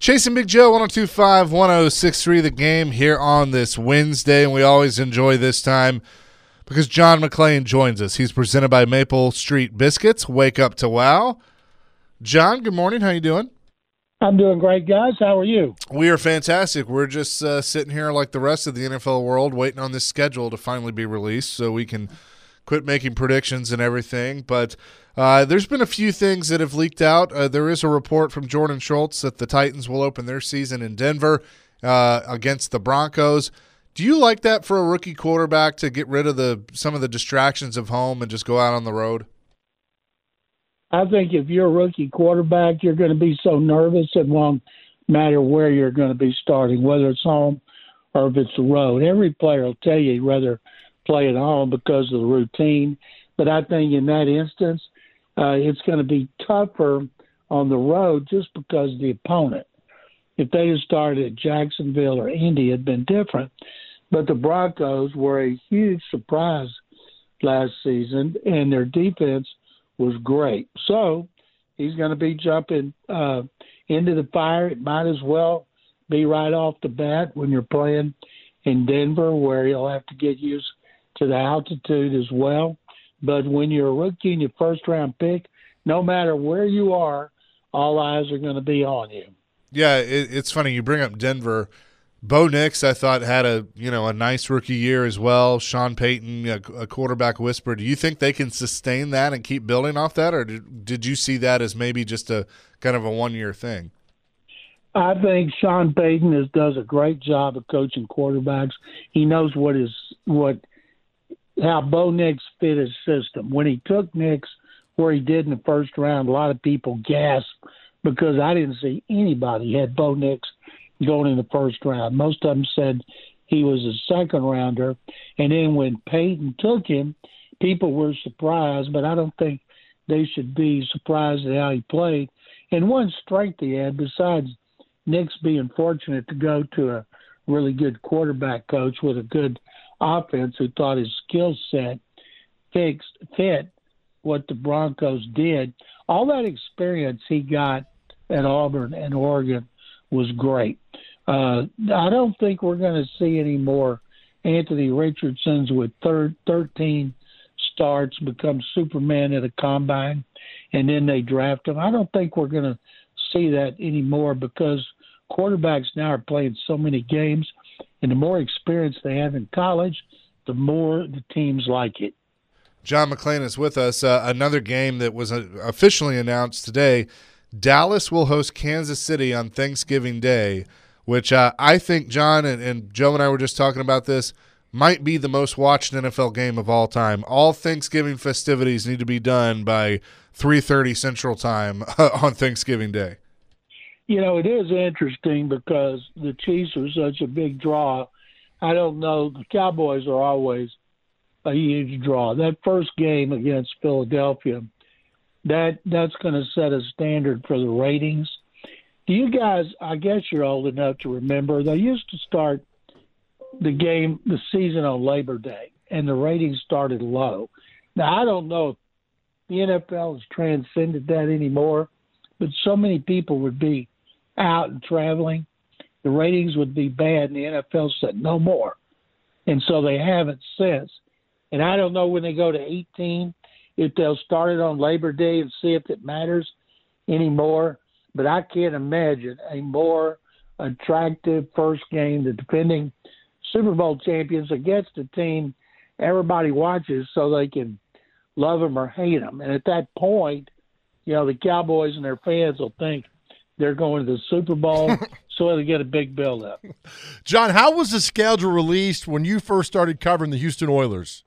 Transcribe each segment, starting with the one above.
Chasing Big Joe, 102.5, 106.3 The Game here on this Wednesday, and we always enjoy this time because John McClain joins us. He's presented by Maple Street Biscuits. Wake up to wow. John, good morning. How you doing? I'm doing great, guys. How are you? We are fantastic. We're just sitting here like the rest of the NFL world waiting on this schedule to finally be released so we can quit making predictions and everything. But there's been a few things that have leaked out. There is a report from Jordan Schultz that the Titans will open their season in Denver against the Broncos. Do you like that for a rookie quarterback to get rid of some of the distractions of home and just go out on the road? I think if you're a rookie quarterback, you're going to be so nervous it won't matter where you're going to be starting, whether it's home or if it's the road. Every player will tell you he'd rather play at home because of the routine. But I think in that instance, it's going to be tougher on the road just because of the opponent. If they had started at Jacksonville or Indy, it'd been different. But the Broncos were a huge surprise last season, and their defense was great. So he's going to be jumping into the fire. It might as well be right off the bat when you're playing in Denver, where he'll have to get used to the altitude as well. But when you're a rookie and your first-round pick, no matter where you are, all eyes are going to be on you. Yeah, it's funny. You bring up Denver. Bo Nix, I thought, had a nice rookie year as well. Sean Payton, a quarterback whisperer. Do you think they can sustain that and keep building off that, or did you see that as maybe just a kind of a one-year thing? I think Sean Payton does a great job of coaching quarterbacks. He knows how Bo Nix fit his system. When he took Nix where he did in the first round, a lot of people gasped because I didn't see anybody had Bo Nix going in the first round. Most of them said he was a second rounder. And then when Payton took him, people were surprised, but I don't think they should be surprised at how he played. And one strength he had, besides Nix being fortunate to go to a really good quarterback coach with a good offense who thought his skill set fit what the Broncos did. All that experience he got at Auburn and Oregon was great. I don't think we're going to see any more Anthony Richardsons with 13 starts become Superman at a combine, and then they draft him. I don't think we're going to see that anymore because quarterbacks now are playing so many games, and the more experience they have in college, the more the teams like it. John McClain is with us. Another game that was officially announced today, Dallas will host Kansas City on Thanksgiving Day, which I think, John, and Joe and I were just talking about this, might be the most watched NFL game of all time. All Thanksgiving festivities need to be done by 3:30 Central Time on Thanksgiving Day. It is interesting because the Chiefs are such a big draw. I don't know. The Cowboys are always a huge draw. That first game against Philadelphia, that's going to set a standard for the ratings. Do you guys, I guess you're old enough to remember, they used to start the season on Labor Day, and the ratings started low. Now, I don't know if the NFL has transcended that anymore, but so many people would be out and traveling, the ratings would be bad, and the NFL said no more. And so they haven't since. And I don't know when they go to 18 if they'll start it on Labor Day and see if it matters anymore. But I can't imagine a more attractive first game, the defending Super Bowl champions against a team everybody watches so they can love them or hate them. And at that point, the Cowboys and their fans will think they're going to the Super Bowl, so they get a big build-up. John, how was the schedule released when you first started covering the Houston Oilers?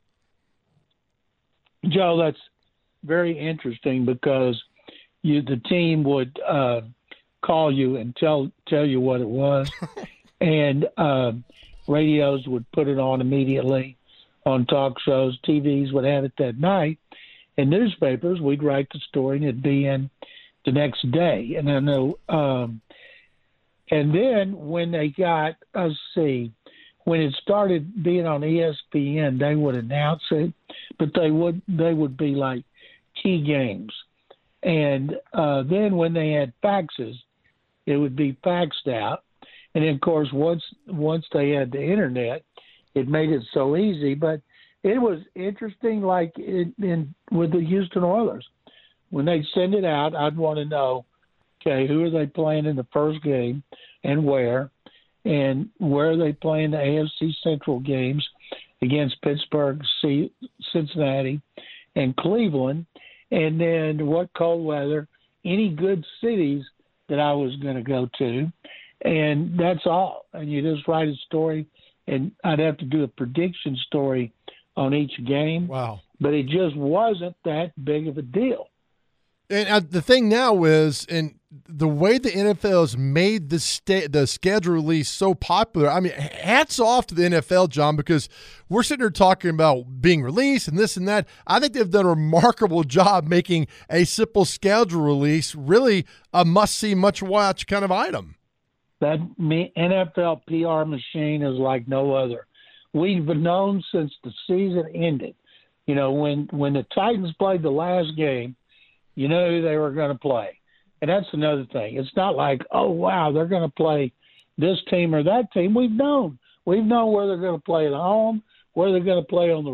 Joe, that's very interesting because the team would call you and tell you what it was, and radios would put it on immediately on talk shows. TVs would have it that night, and newspapers, we'd write the story and it'd be in the next day. And I know, and then when they got, when it started being on ESPN, they would announce it, but they would be like key games. And then when they had faxes, it would be faxed out. And then, of course, once they had the internet, it made it so easy. But it was interesting, like with the Houston Oilers. When they send it out, I'd want to know, okay, who are they playing in the first game and where are they playing the AFC Central games against Pittsburgh, Cincinnati, and Cleveland, and then what cold weather, any good cities that I was going to go to, and that's all. And you just write a story, and I'd have to do a prediction story on each game. Wow. But it just wasn't that big of a deal. And the thing now is, and the way the NFL has made the schedule release so popular, I mean, hats off to the NFL, John, because we're sitting here talking about being released and this and that. I think they've done a remarkable job making a simple schedule release really a must-see, much-watch kind of item. That NFL PR machine is like no other. We've known since the season ended. You know, when the Titans played the last game, you know who they were going to play. And that's another thing. It's not like, oh, wow, they're going to play this team or that team. We've known. We've known where they're going to play at home, where they're going to play on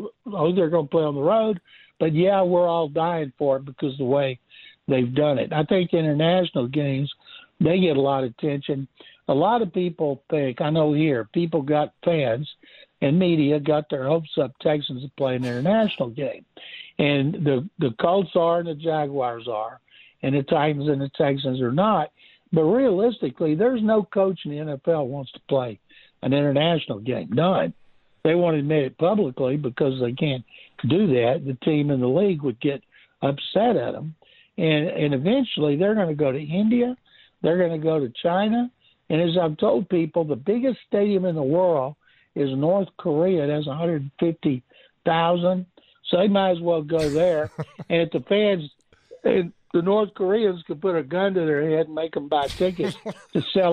the road. But, yeah, we're all dying for it because of the way they've done it. I think international games, they get a lot of attention. A lot of people think, I know here, people got fans and media got their hopes up Texans to play an international game. And the Colts are and the Jaguars are, and the Titans and the Texans are not. But realistically, there's no coach in the NFL wants to play an international game. None. They won't admit it publicly because they can't do that. The team in the league would get upset at them. And eventually they're going to go to India. They're going to go to China. And as I've told people, the biggest stadium in the world is North Korea. It has 150,000. So they might as well go there. And if the fans, the North Koreans could put a gun to their head and make them buy tickets to sell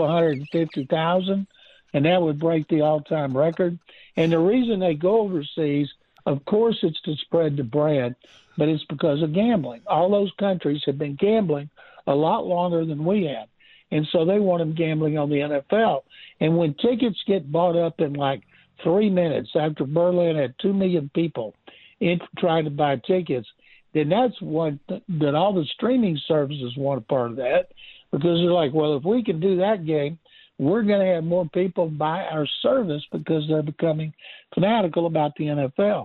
150,000, and that would break the all-time record. And the reason they go overseas, of course, it's to spread the brand, but it's because of gambling. All those countries have been gambling a lot longer than we have. And so they want them gambling on the NFL. And when tickets get bought up in like 3 minutes after Berlin had 2 million people in trying to buy tickets, then that's one that all the streaming services want a part of that, because they're like, well, if we can do that game, we're going to have more people buy our service because they're becoming fanatical about the NFL.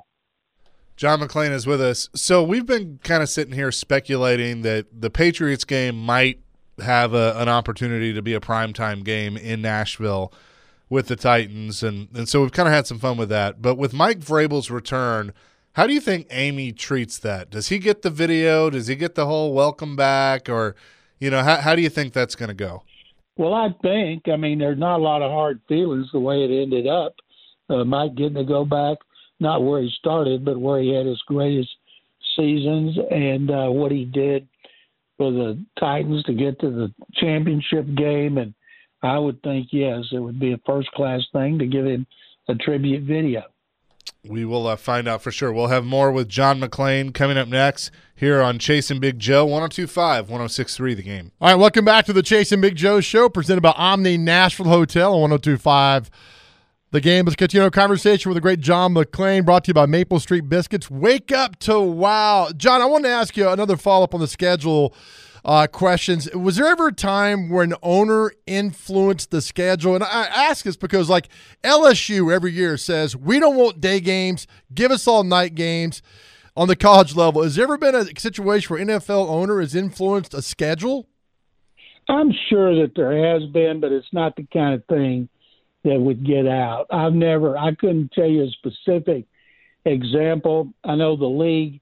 John McClain is with us. So we've been kind of sitting here speculating that the Patriots game might have an opportunity to be a primetime game in Nashville with the Titans, and so we've kind of had some fun with that. But with Mike Vrabel's return, how do you think Amy treats that? Does he get the video? Does he get the whole welcome back? Or, you know, how do you think that's going to go? Well, I mean, there's not a lot of hard feelings the way it ended up. Mike getting to go back, not where he started, but where he had his greatest seasons and what he did for the Titans to get to the championship game. And I would think, yes, it would be a first-class thing to give him a tribute video. We will find out for sure. We'll have more with John McClain coming up next here on Chasing Big Joe, 102.5, 106.3 The Game. All right, welcome back to the Chasing Big Joe show, presented by Omni Nashville Hotel on 102.5 The Game. Let's continue our conversation with the great John McClain, brought to you by Maple Street Biscuits. Wake up to wow. John, I want to ask you another follow-up on the schedule questions. Was there ever a time where an owner influenced the schedule? And I ask this because, like, LSU every year says, we don't want day games, give us all night games on the college level. Has there ever been a situation where NFL owner has influenced a schedule? I'm sure that there has been, but it's not the kind of thing that would get out. I couldn't tell you a specific example. I know the league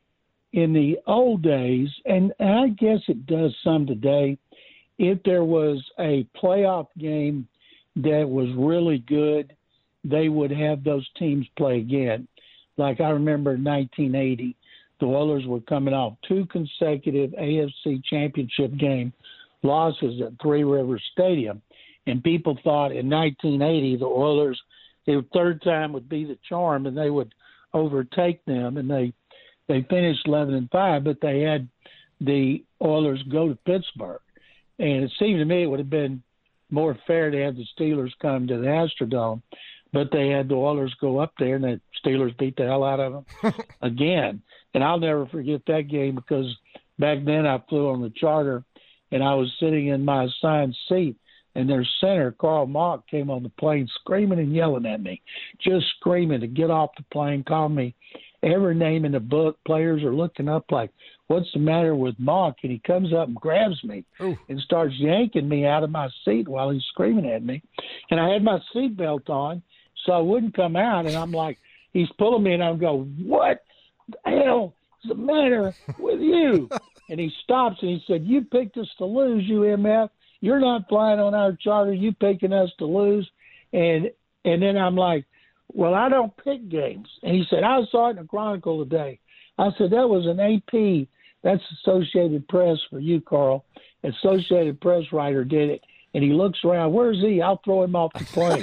in the old days, and I guess it does some today, if there was a playoff game that was really good, they would have those teams play again. Like I remember in 1980, the Oilers were coming off 2 consecutive AFC championship game losses at Three Rivers Stadium. And people thought in 1980, the Oilers, their third time would be the charm and they would overtake them. And they finished 11-5, but they had the Oilers go to Pittsburgh. And it seemed to me it would have been more fair to have the Steelers come to the Astrodome, but they had the Oilers go up there, and the Steelers beat the hell out of them again. And I'll never forget that game because back then I flew on the charter, and I was sitting in my assigned seat, and their center, Carl Mock, came on the plane screaming and yelling at me, just screaming to get off the plane, calling me every name in the book. Players are looking up like, what's the matter with Mock? And he comes up and grabs me and starts yanking me out of my seat while he's screaming at me. And I had my seatbelt on, so I wouldn't come out. And I'm like, he's pulling me, and I'm going, what the hell is the matter with you? And he stops, and he said, you picked us to lose, you MF. You're not flying on our charter. You picking us to lose. And then I'm like, well, I don't pick games. And he said, I saw it in the Chronicle today. I said, that was an AP. That's Associated Press for you, Carl. Associated Press writer did it. And he looks around, where's he? I'll throw him off the plane.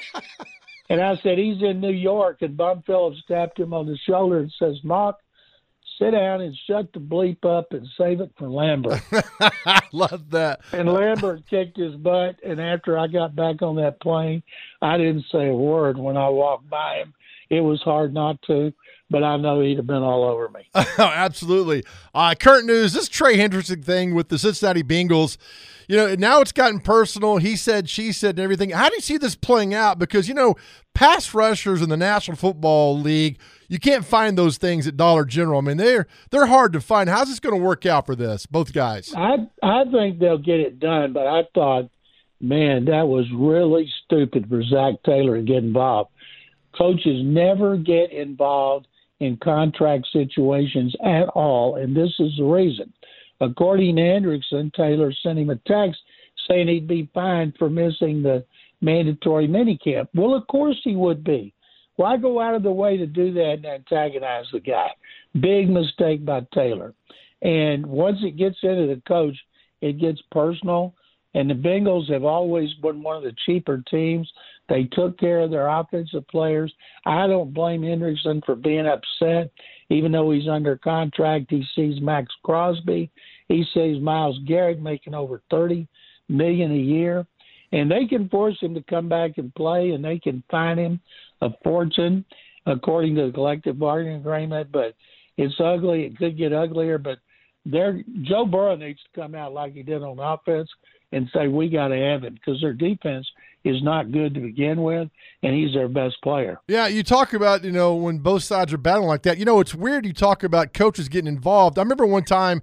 And I said, he's in New York. And Bum Phillips tapped him on the shoulder and says, Mock, sit down and shut the bleep up and save it for Lambert. I love that. And Lambert kicked his butt. And after I got back on that plane, I didn't say a word when I walked by him. It was hard not to, but I know he'd have been all over me. Absolutely. Current news, this Trey Hendrickson thing with the Cincinnati Bengals, now it's gotten personal. He said, she said, and everything. How do you see this playing out? Because, pass rushers in the National Football League, you can't find those things at Dollar General. I mean, they're hard to find. How's this going to work out for this, both guys? I think they'll get it done, but I thought, man, that was really stupid for Zach Taylor to get involved. Coaches never get involved in contract situations at all, and this is the reason. According to Hendrickson, Taylor sent him a text saying he'd be fined for missing the mandatory minicamp. Well, of course he would be. Why go out of the way to do that and antagonize the guy? Big mistake by Taylor. And once it gets into the coach, it gets personal. And the Bengals have always been one of the cheaper teams. They took care of their offensive players. I don't blame Hendrickson for being upset. Even though he's under contract, he sees Max Crosby. He sees Myles Garrett making over $30 million a year. And they can force him to come back and play, and they can fine him a fortune according to the collective bargaining agreement. But it's ugly. It could get uglier. But Joe Burrow needs to come out like he did on offense and say, we got to have him, because their defense is not good to begin with, and he's their best player. Yeah, you talk about, when both sides are battling like that. It's weird you talk about coaches getting involved. I remember one time,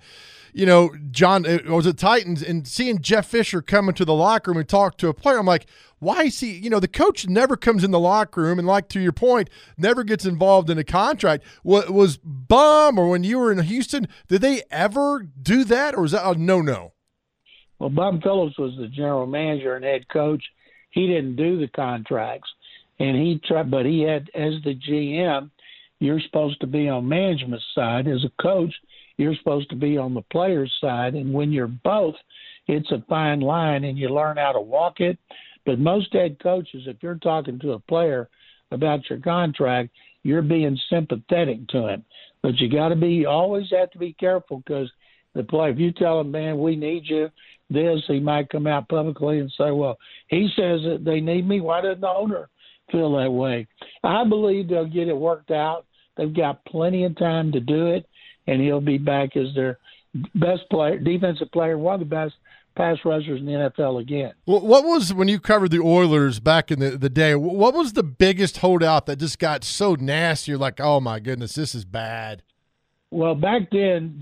John, it was the Titans, and seeing Jeff Fisher come into the locker room and talk to a player, I'm like, why is he, the coach never comes in the locker room and, like, to your point, never gets involved in a contract. Was Bum, or when you were in Houston, did they ever do that, or was that a no-no? Well, Bum Phillips was the general manager and head coach. He didn't do the contracts, and he tried, but he had, as the GM, you're supposed to be on management side. As a coach, you're supposed to be on the player's side, and when you're both, it's a fine line, and you learn how to walk it. But most head coaches, if you're talking to a player about your contract, you're being sympathetic to him. But you always have to be careful, because the player, if you tell him, man, we need you, he might come out publicly and say, well, he says that they need me. Why doesn't the owner feel that way? I believe they'll get it worked out. They've got plenty of time to do it, and he'll be back as their best player, defensive player, one of the best pass rushers in the NFL again. Well, what was, when you covered the Oilers back in the day, what was the biggest holdout that just got so nasty? You're like, oh, my goodness, this is bad. Well, back then,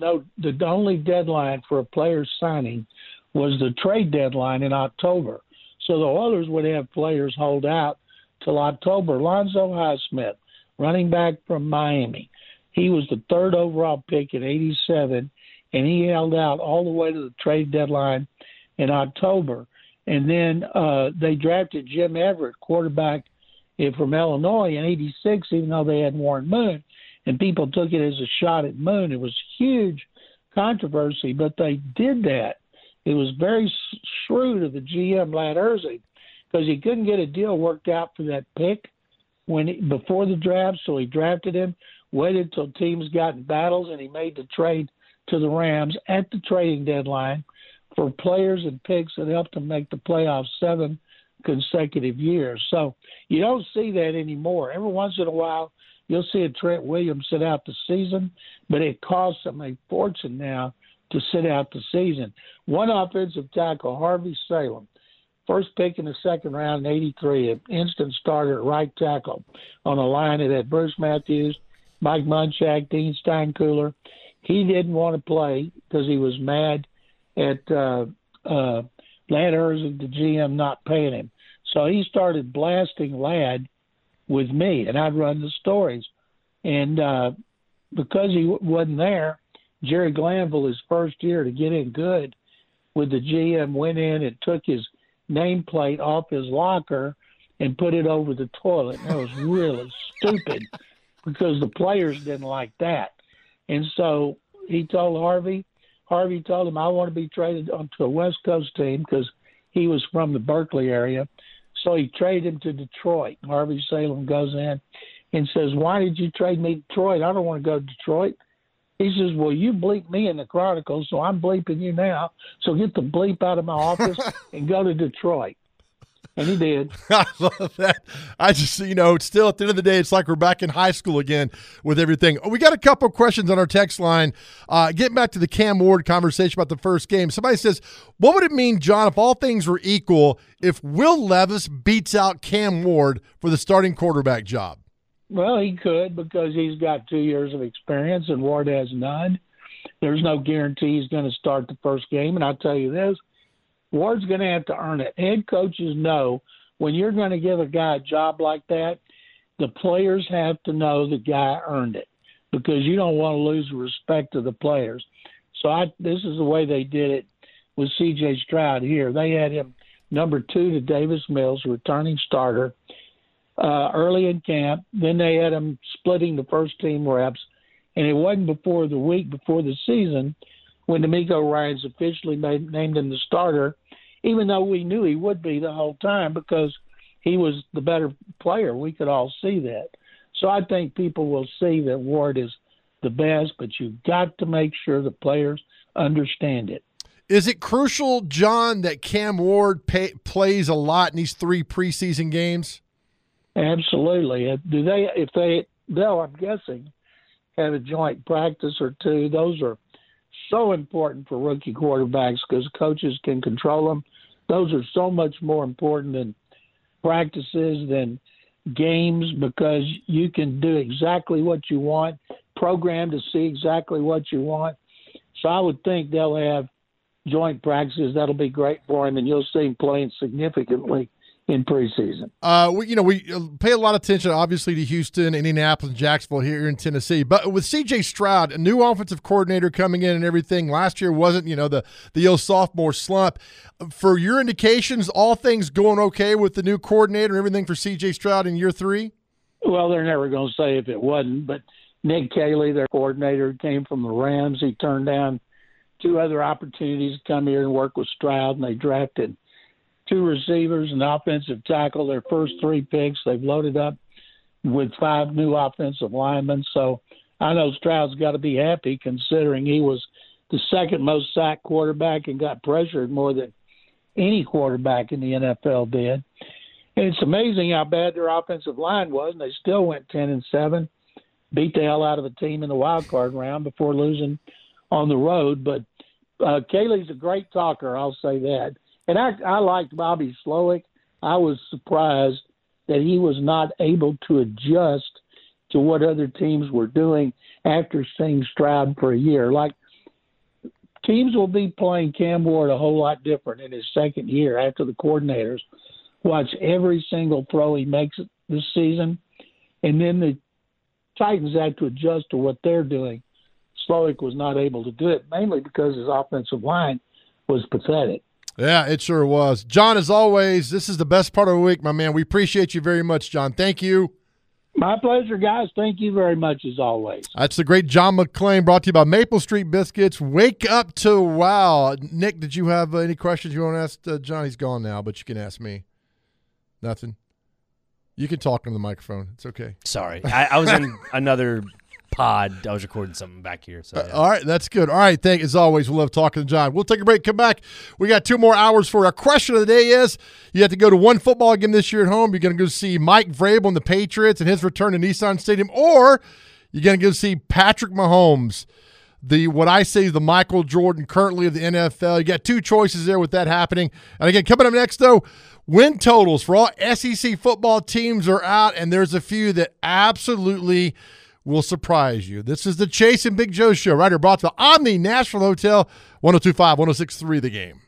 the only deadline for a player signing was the trade deadline in October. So the Oilers would have players hold out till October. Lonzo Highsmith, running back from Miami, he was the third overall pick in '87, and he held out all the way to the trade deadline in October. And then they drafted Jim Everett, quarterback from Illinois, in '86, even though they had Warren Moon. And people took it as a shot at Moon. It was huge controversy, but they did that. It was very shrewd of the GM, Ladd Herzig, because he couldn't get a deal worked out for that pick before the draft, so he drafted him, waited till teams got in battles, and he made the trade to the Rams at the trading deadline for players and picks that helped them make the playoffs 7 consecutive years. So you don't see that anymore. Every once in a while, you'll see a Trent Williams sit out the season, but it costs them a fortune now to sit out the season. One offensive tackle, Harvey Salem, first pick in the second round in '83, an instant starter at right tackle on a line that had Bruce Matthews, Mike Munchak, Dean Steinkuhler. He didn't want to play because he was mad at Ladd Herzig, the GM, not paying him. So he started blasting Ladd with me, and I'd run the stories. And because he wasn't there, Jerry Glanville, his first year to get in good with the GM, went in and took his nameplate off his locker and put it over the toilet. And that was really stupid because the players didn't like that. And so he told Harvey told him, I want to be traded onto a West Coast team because he was from the Berkeley area. So he traded him to Detroit. Harvey Salem goes in and says, why did you trade me to Detroit? I don't want to go to Detroit. He says, well, you bleep me in the Chronicles, so I'm bleeping you now. So get the bleep out of my office and go to Detroit. And he did. I love that. I just, still at the end of the day, it's like we're back in high school again with everything. We got a couple questions on our text line. Getting back to the Cam Ward conversation about the first game. Somebody says, what would it mean, John, if all things were equal, if Will Levis beats out Cam Ward for the starting quarterback job? Well, he could because he's got 2 years of experience and Ward has none. There's no guarantee he's going to start the first game. And I'll tell you this, Ward's going to have to earn it. Head coaches know when you're going to give a guy a job like that, the players have to know the guy earned it because you don't want to lose the respect of the players. So this is the way they did it with C.J. Stroud here. They had him number 2 to Davis Mills, returning starter, early in camp. Then they had him splitting the first team reps. And it wasn't before the week before the season when D'Amico Ryans officially named him the starter, even though we knew he would be the whole time because he was the better player. We could all see that. So I think people will see that Ward is the best, but you've got to make sure the players understand it. Is it crucial, John, that Cam Ward plays a lot in these 3 preseason games? Absolutely. They'll, I'm guessing, have a joint practice or 2. Those are so important for rookie quarterbacks because coaches can control them. Those are so much more important than practices, than games, because you can do exactly what you want, program to see exactly what you want. So I would think they'll have joint practices. That'll be great for him, and you'll see him playing significantly in preseason. We pay a lot of attention, obviously, to Houston, Indianapolis, and Jacksonville here in Tennessee. But with C.J. Stroud, a new offensive coordinator coming in and everything, last year wasn't, the old sophomore slump. For your indications, all things going okay with the new coordinator and everything for C.J. Stroud in year 3? Well, they're never going to say if it wasn't, but Nick Caley, their coordinator, came from the Rams. He turned down 2 other opportunities to come here and work with Stroud, and they drafted 2 receivers, an offensive tackle. Their first 3 picks, they've loaded up with 5 new offensive linemen. So I know Stroud's got to be happy considering he was the second most sacked quarterback and got pressured more than any quarterback in the NFL did. And it's amazing how bad their offensive line was, and they still went 10-7, beat the hell out of a team in the wild card round before losing on the road. But Caley's a great talker, I'll say that. And I liked Bobby Slowick. I was surprised that he was not able to adjust to what other teams were doing after seeing Stroud for a year. Like, teams will be playing Cam Ward a whole lot different in his second year after the coordinators watch every single throw he makes this season. And then the Titans have to adjust to what they're doing. Slowick was not able to do it, mainly because his offensive line was pathetic. Yeah, it sure was. John, as always, this is the best part of the week, my man. We appreciate you very much, John. Thank you. My pleasure, guys. Thank you very much, as always. That's the great John McClain, brought to you by Maple Street Biscuits. Wake up to wow. Nick, did you have any questions you want to ask John? He's gone now, but you can ask me. Nothing? You can talk on the microphone. It's okay. Sorry. I was in another pod. I was recording something back here. So yeah. All right, that's good. All right, as always, we love talking to John. We'll take a break, come back. We got 2 more hours for our question of the day is, you have to go to one football game this year at home. You're going to go see Mike Vrabel and the Patriots and his return to Nissan Stadium, or you're going to go see Patrick Mahomes, what I say is the Michael Jordan currently of the NFL. You got 2 choices there with that happening. And again, coming up next, though, win totals for all SEC football teams are out, and there's a few that absolutely will surprise you. This is the Chase and Big Joe Show right here, brought to you on the Nashville Hotel, 102.5, 106.3 The Game.